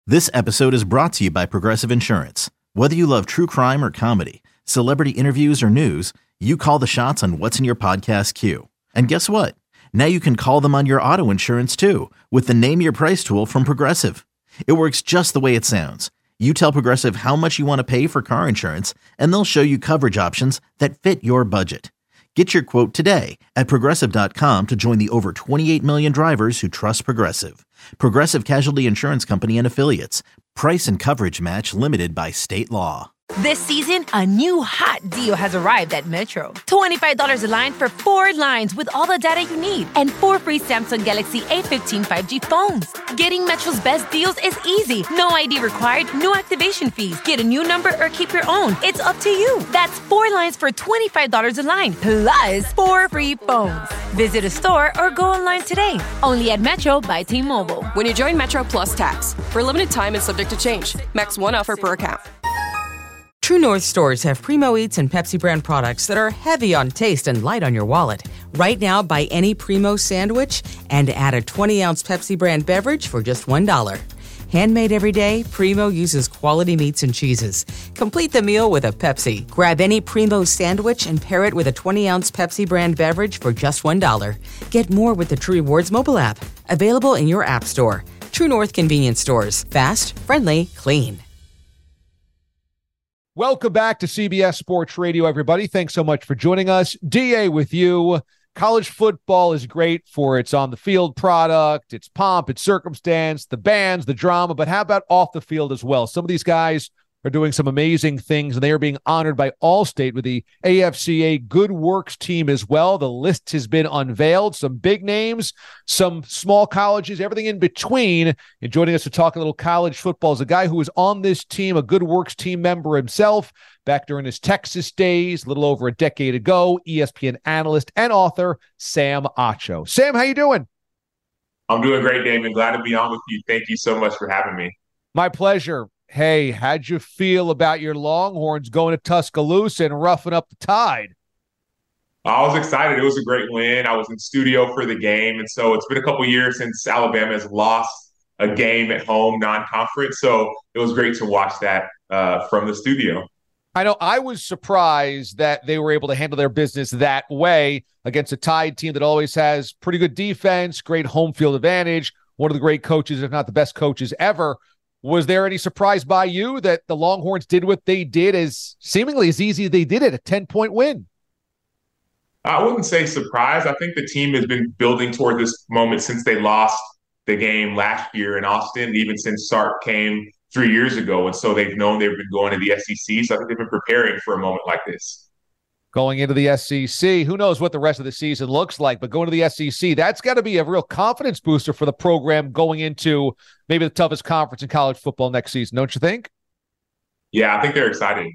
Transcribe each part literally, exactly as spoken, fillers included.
This episode is brought to you by Progressive Insurance. Whether you love true crime or comedy, celebrity interviews or news, you call the shots on what's in your podcast queue. And guess what? Now you can call them on your auto insurance too with the Name Your Price tool from Progressive. It works just the way it sounds. You tell Progressive how much you want to pay for car insurance, and they'll show you coverage options that fit your budget. Get your quote today at Progressive dot com to join the over twenty-eight million drivers who trust Progressive. Progressive Casualty Insurance Company and Affiliates. Price and coverage match limited by state law. This season, a new hot deal has arrived at Metro. twenty-five dollars a line for four lines with all the data you need and four free Samsung Galaxy A fifteen five G phones. Getting Metro's best deals is easy. No I D required, no activation fees. Get a new number or keep your own. It's up to you. That's four lines for twenty-five dollars a line, plus four free phones. Visit a store or go online today. Only at Metro by T-Mobile. When you join Metro Plus Tax. For a limited time and subject to change. Max one offer per account. True North stores have Primo Eats and Pepsi brand products that are heavy on taste and light on your wallet. Right now, buy any Primo sandwich and add a twenty-ounce Pepsi brand beverage for just one dollar. Handmade every day, Primo uses quality meats and cheeses. Complete the meal with a Pepsi. Grab any Primo sandwich and pair it with a twenty-ounce Pepsi brand beverage for just one dollar. Get more with the True Rewards mobile app. Available in your app store. True North convenience stores. Fast, friendly, clean. Welcome back to C B S Sports Radio, everybody. Thanks so much for joining us. D A with you. College football is great for its on-the-field product, its pomp, its circumstance, the bands, the drama, but how about off the field as well? Some of these guys are doing some amazing things, and they are being honored by Allstate with the A F C A Good Works team as well. The list has been unveiled. Some big names, some small colleges, everything in between. And joining us to talk a little college football is a guy who was on this team, a Good Works team member himself, back during his Texas days, a little over a decade ago, E S P N analyst and author, Sam Acho. Sam, how you doing? I'm doing great, Damon. Glad to be on with you. Thank you so much for having me. My pleasure. Hey, how'd you feel about your Longhorns going to Tuscaloosa and roughing up the Tide? I was excited. It was a great win. I was in studio for the game. And so it's been a couple years since Alabama has lost a game at home, non-conference. So it was great to watch that uh, from the studio. I know I was surprised that they were able to handle their business that way against a Tide team that always has pretty good defense, great home field advantage, one of the great coaches, if not the best coaches ever. Was there any surprise by you that the Longhorns did what they did as seemingly as easy as they did it, a ten-point win? I wouldn't say surprise. I think the team has been building toward this moment since they lost the game last year in Austin, even since Sark came three years ago. And so they've known they've been going to the S E C. So I think they've been preparing for a moment like this. Going into the S E C, who knows what the rest of the season looks like, but going to the S E C, that's got to be a real confidence booster for the program going into maybe the toughest conference in college football next season, don't you think? Yeah, I think they're excited.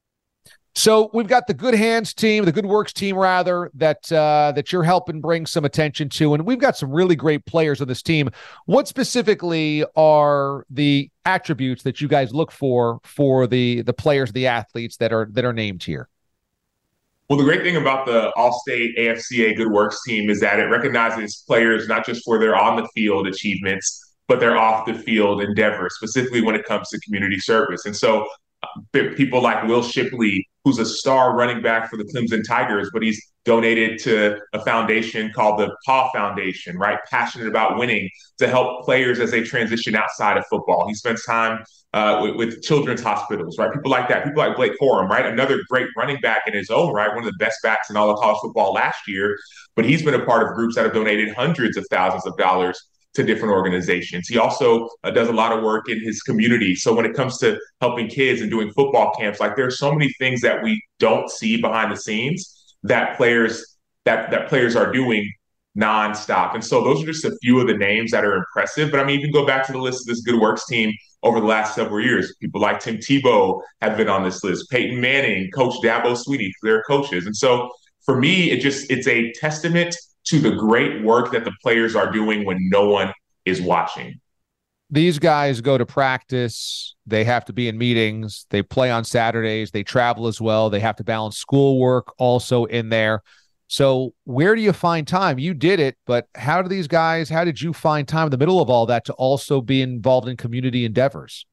So we've got the Good Hands team, the Good Works team, rather, that uh, that you're helping bring some attention to, and we've got some really great players on this team. What specifically are the attributes that you guys look for for the the players, the athletes that are that are named here? Well, the great thing about the Allstate A F C A Good Works team is that it recognizes players not just for their on-the-field achievements, but their off-the-field endeavors, specifically when it comes to community service. And so uh, people like Will Shipley, who's a star running back for the Clemson Tigers, but he's donated to a foundation called the Paw Foundation, right? Passionate about winning to help players as they transition outside of football. He spends time uh, with, with children's hospitals, right? People like that. People like Blake Corum, right? Another great running back in his own right, one of the best backs in all of college football last year. But he's been a part of groups that have donated hundreds of thousands of dollars to different organizations. He also uh, does a lot of work in his community. So when it comes to helping kids and doing football camps, like there's so many things that we don't see behind the scenes that players that that players are doing nonstop. And so those are just a few of the names that are impressive. But I mean, you can go back to the list of this Good Works team over the last several years. People like Tim Tebow have been on this list. Peyton Manning, Coach Dabo Swinney, they're coaches. And so for me, it just it's a testament to the great work that the players are doing when no one is watching. These guys go to practice. They have to be in meetings. They play on Saturdays. They travel as well. They have to balance schoolwork also in there. So where do you find time? You did it, but how do these guys, how did you find time in the middle of all that to also be involved in community endeavors?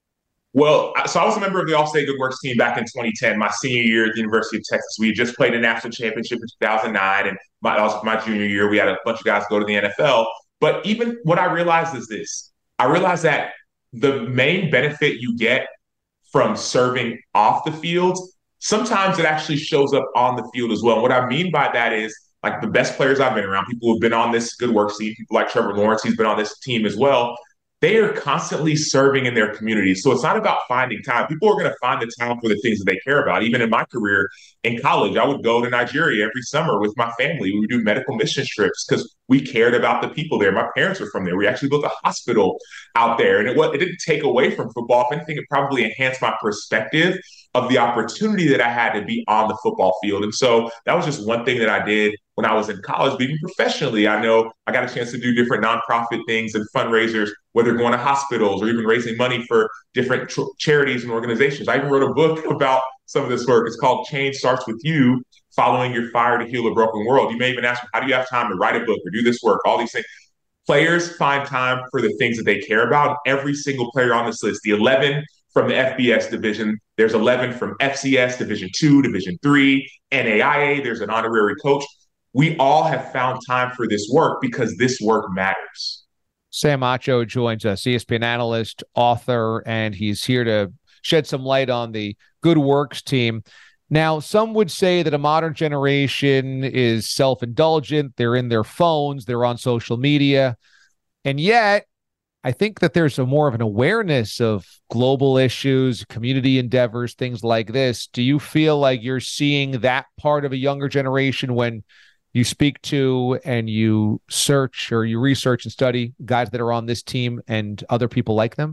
Well, so I was a member of the All-State Good Works team back in twenty ten, my senior year at the University of Texas. We had just played a national championship in two thousand nine, and my, that was my junior year. We had a bunch of guys go to the N F L. But even what I realized is this. I realized that the main benefit you get from serving off the field, sometimes it actually shows up on the field as well. And what I mean by that is, like, the best players I've been around, people who've been on this Good Works team, people like Trevor Lawrence, he's been on this team as well. They are constantly serving in their communities. So it's not about finding time. People are going to find the time for the things that they care about. Even in my career in college, I would go to Nigeria every summer with my family. We would do medical mission trips because we cared about the people there. My parents were from there. We actually built a hospital out there. And it, it didn't take away from football. If anything, it probably enhanced my perspective of the opportunity that I had to be on the football field. And so that was just one thing that I did when I was in college, but even professionally, I know I got a chance to do different nonprofit things and fundraisers, whether going to hospitals or even raising money for different tr- charities and organizations. I even wrote a book about some of this work. It's called Change Starts With You, Following Your Fire to Heal a Broken World. You may even ask, how do you have time to write a book or do this work? All these things. Players find time for the things that they care about. Every single player on this list, the eleven from the F B S division, there's eleven from F C S, Division two, Division three, N A I A, there's an honorary coach. We all have found time for this work because this work matters. Sam Acho joins us, E S P N analyst, author, and he's here to shed some light on the Good Works team. Now, some would say that a modern generation is self-indulgent. They're in their phones. They're on social media. And yet, I think that there's a more of an awareness of global issues, community endeavors, things like this. Do you feel like you're seeing that part of a younger generation when you speak to and you search or you research and study guys that are on this team and other people like them?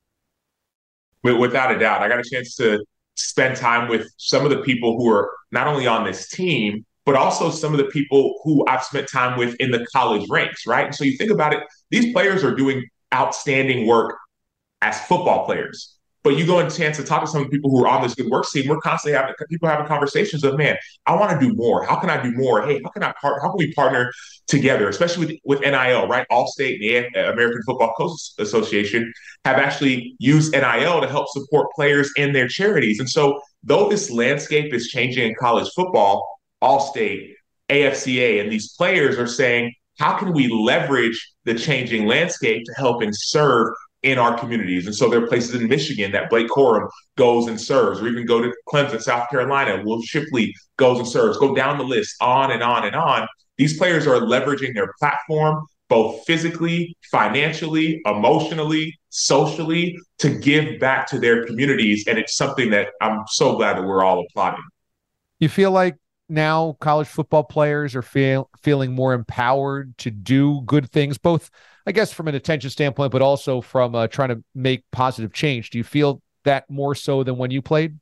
Without a doubt. I got a chance to spend time with some of the people who are not only on this team, but also some of the people who I've spent time with in the college ranks, right? And so you think about it, these players are doing outstanding work as football players. But you go and chance to talk to some of the people who are on this Good Works team, we're constantly having people having conversations of, man, I want to do more. How can I do more? Hey, how can I part? How can we partner together, especially with, with N I L, right? All-State and the American Football Coaches Association have actually used N I L to help support players in their charities. And so though this landscape is changing in college football, All-State, A F C A, and these players are saying, how can we leverage the changing landscape to help and serve in our communities? And so there are places in Michigan that Blake Corum goes and serves, or even go to Clemson, South Carolina, Will Shipley goes and serves, go down the list, on and on and on. These players are leveraging their platform, both physically, financially, emotionally, socially, to give back to their communities. And it's something that I'm so glad that we're all applauding. You feel like now college football players are feel, feeling more empowered to do good things, both, I guess, from an attention standpoint, but also from uh, trying to make positive change. Do you feel that more so than when you played?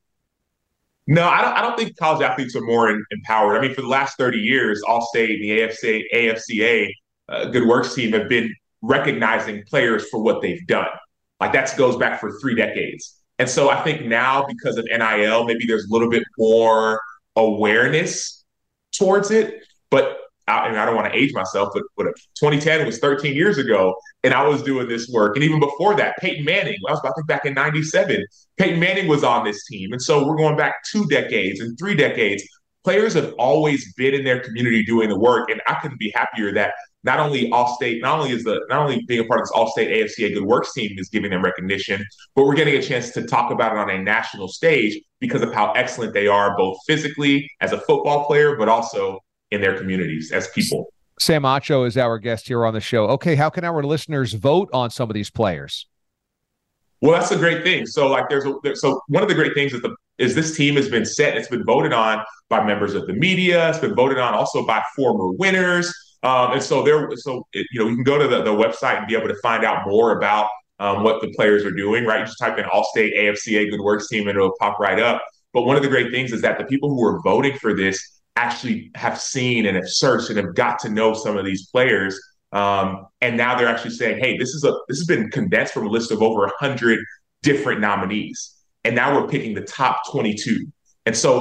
No, I don't, I don't think college athletes are more in, empowered. I mean, for the last thirty years, All-State and the A F C A, A F C A uh, Good Works team have been recognizing players for what they've done. Like, that goes back for three decades. And so I think now, because of N I L, maybe there's a little bit more awareness towards it. But I, and I don't want to age myself, but, but twenty ten was thirteen years ago, and I was doing this work. And even before that, Peyton Manning, I was I think back in ninety-seven, Peyton Manning was on this team. And so we're going back two decades and three decades. Players have always been in their community doing the work, and I couldn't be happier that not only All-State, not only is the not only being a part of this All-State A F C A Good Works team is giving them recognition, but we're getting a chance to talk about it on a national stage because of how excellent they are, both physically as a football player, but also in their communities as people. Sam Acho is our guest here on the show. Okay, how can our listeners vote on some of these players? Well, that's a great thing. So, like, there's a there, so one of the great things is the is this team has been set. It's been voted on by members of the media. It's been voted on also by former winners. Um, and so there, so it, you know, you can go to the, the website and be able to find out more about um, what the players are doing. Right, you just type in All-State A F C A Good Works team, and it'll pop right up. But one of the great things is that the people who are voting for this actually have seen and have searched and have got to know some of these players. Um, and now they're actually saying, hey, this is a this has been condensed from a list of over one hundred different nominees. And now we're picking the top twenty-two. And so, like,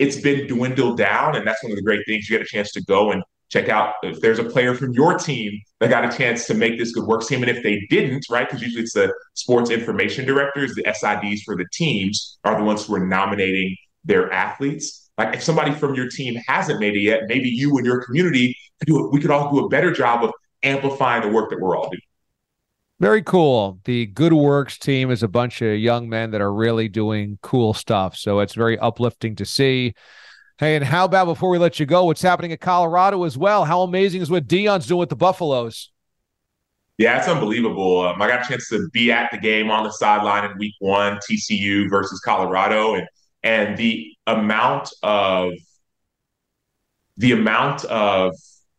it's been dwindled down. And that's one of the great things. You get a chance to go and check out if there's a player from your team that got a chance to make this good works team. And if they didn't, right, because usually it's the sports information directors, the S I Ds for the teams are the ones who are nominating their athletes. Like if somebody from your team hasn't made it yet, maybe you and your community could do it. We could all do a better job of amplifying the work that we're all doing. Very cool. The Good Works team is a bunch of young men that are really doing cool stuff. So it's very uplifting to see. Hey, and how about before we let you go, what's happening at Colorado as well? How amazing is what Deion's doing with the Buffaloes? Yeah, it's unbelievable. Um, I got a chance to be at the game on the sideline in week one, T C U versus Colorado, and and the amount of the amount of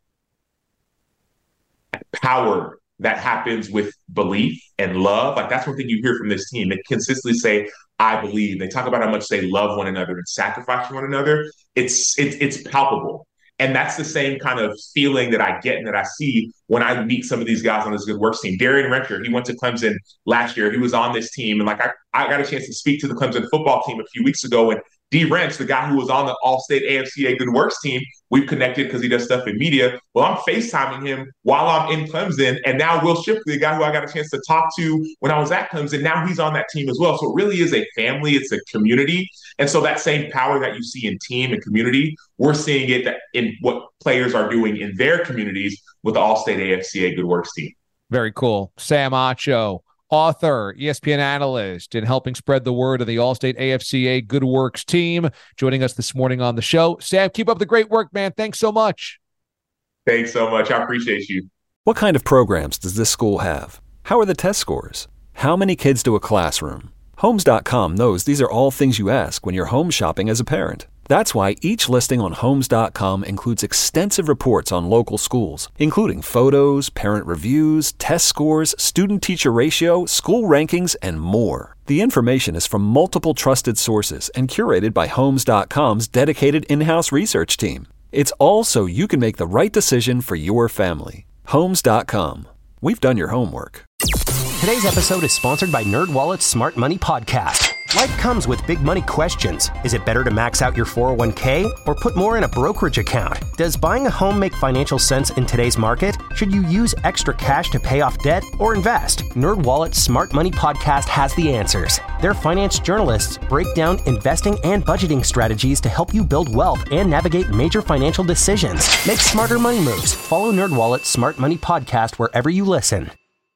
power that happens with belief and love. Like that's one thing you hear from this team. They consistently say, I believe. They talk about how much they love one another and sacrifice for one another. It's it's it's palpable. And that's the same kind of feeling that I get and that I see when I meet some of these guys on this Good Works team. Darian Rencher, he went to Clemson last year. He was on this team. And like I, I got a chance to speak to the Clemson football team a few weeks ago. And D. Wrench, the guy who was on the All-State A F C A Good Works team, we've connected because he does stuff in media. Well, I'm FaceTiming him while I'm in Clemson. And now Will Shipley, the guy who I got a chance to talk to when I was at Clemson, now he's on that team as well. So it really is a family. It's a community. And so that same power that you see in team and community, we're seeing it in what players are doing in their communities with the All-State A F C A Good Works team. Very cool. Sam Acho, author, E S P N analyst, and helping spread the word of the All-State A F C A Good Works team, joining us this morning on the show. Sam, keep up the great work, man. Thanks so much. Thanks so much. I appreciate you. What kind of programs does this school have? How are the test scores? How many kids do a classroom? Homes dot com knows these are all things you ask when you're home shopping as a parent. That's why each listing on Homes dot com includes extensive reports on local schools, including photos, parent reviews, test scores, student-teacher ratio, school rankings, and more. The information is from multiple trusted sources and curated by Homes dot com's dedicated in-house research team. It's all so you can make the right decision for your family. Homes dot com. We've done your homework. Today's episode is sponsored by NerdWallet's Smart Money Podcast. Life comes with big money questions. Is it better to max out your four oh one k or put more in a brokerage account? Does buying a home make financial sense in today's market? Should you use extra cash to pay off debt or invest? NerdWallet's Smart Money Podcast has the answers. Their finance journalists break down investing and budgeting strategies to help you build wealth and navigate major financial decisions. Make smarter money moves. Follow NerdWallet's Smart Money Podcast wherever you listen.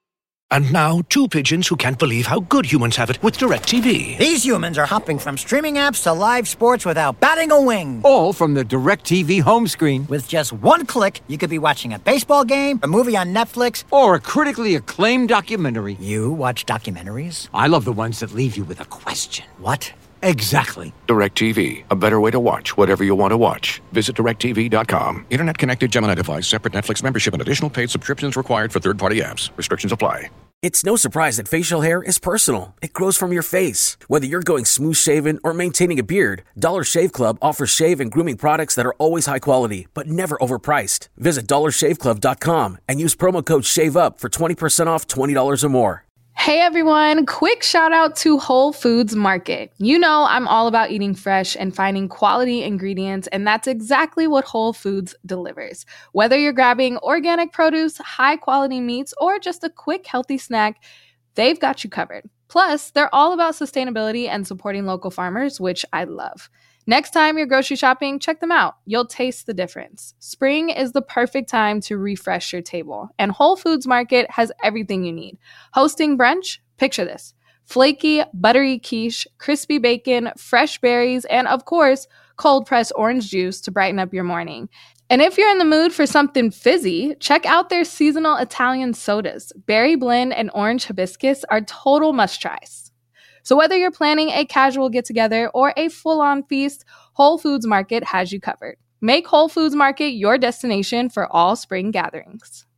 And now, two pigeons who can't believe how good humans have it with DirecTV. These humans are hopping from streaming apps to live sports without batting a wing. All from the DirecTV home screen. With just one click, you could be watching a baseball game, a movie on Netflix, or a critically acclaimed documentary. You watch documentaries? I love the ones that leave you with a question. What? Exactly. DirecTV, a better way to watch whatever you want to watch. Visit direct T V dot com. Internet connected Gemini device, separate Netflix membership, and additional paid subscriptions required for third-party apps. Restrictions apply. It's no surprise that facial hair is personal. It grows from your face. Whether you're going smooth shaven or maintaining a beard, Dollar Shave Club offers shave and grooming products that are always high quality, but never overpriced. Visit dollar shave club dot com and use promo code SHAVEUP for twenty percent off twenty dollars or more. Hey everyone, quick shout out to Whole Foods Market. You know I'm all about eating fresh and finding quality ingredients, and that's exactly what Whole Foods delivers. Whether you're grabbing organic produce, high quality meats, or just a quick healthy snack, they've got you covered. Plus, they're all about sustainability and supporting local farmers, which I love. Next time you're grocery shopping, check them out. You'll taste the difference. Spring is the perfect time to refresh your table, and Whole Foods Market has everything you need. Hosting brunch? Picture this. Flaky, buttery quiche, crispy bacon, fresh berries, and of course, cold-pressed orange juice to brighten up your morning. And if you're in the mood for something fizzy, check out their seasonal Italian sodas. Berry blend and orange hibiscus are total must-tries. So whether you're planning a casual get-together or a full-on feast, Whole Foods Market has you covered. Make Whole Foods Market your destination for all spring gatherings.